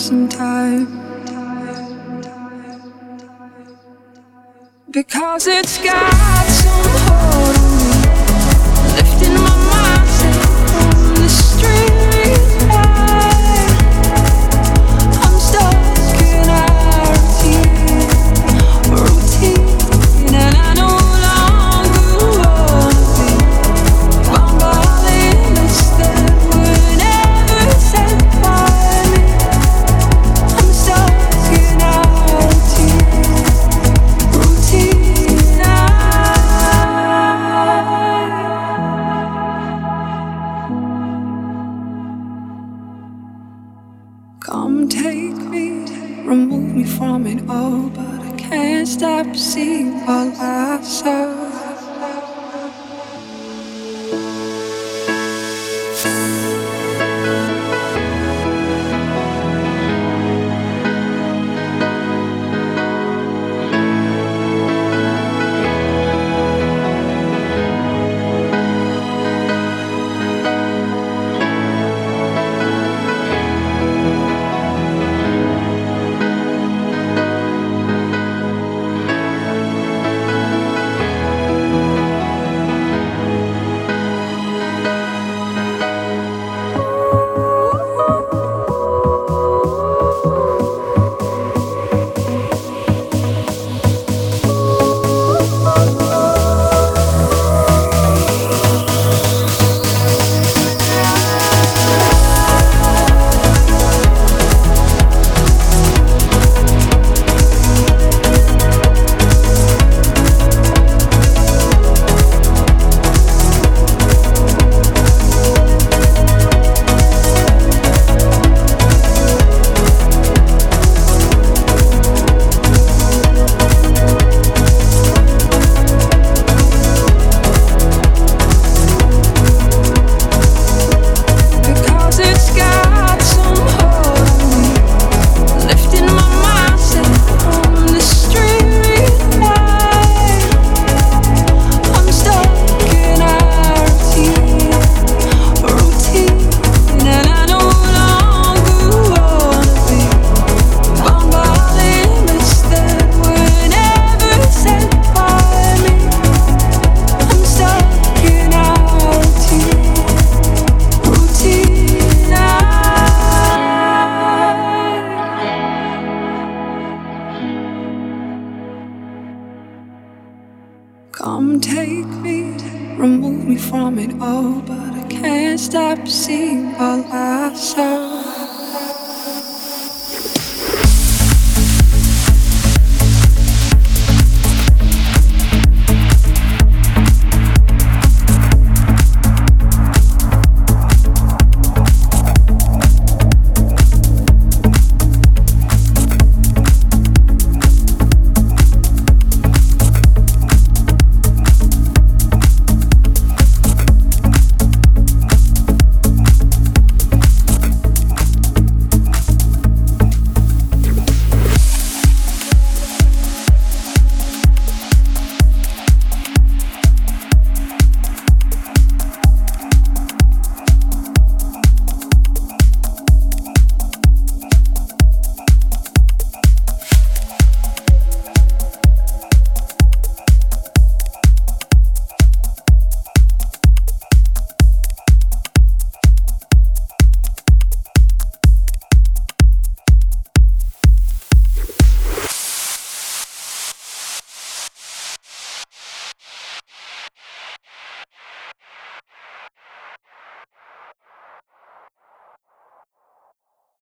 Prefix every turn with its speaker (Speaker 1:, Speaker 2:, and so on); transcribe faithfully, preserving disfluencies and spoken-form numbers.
Speaker 1: some time, because it's got some hold on me, lifting my mindset on the street light. I'm stuck in our routine, routine, and I no longer wanna be bound by limits that were never set by me. I'm stuck in our routine, routine night. Come take me, remove me from it all, but I can't stop seeing all I saw. Come take me, remove me from it all, but I can't stop seeing all I saw.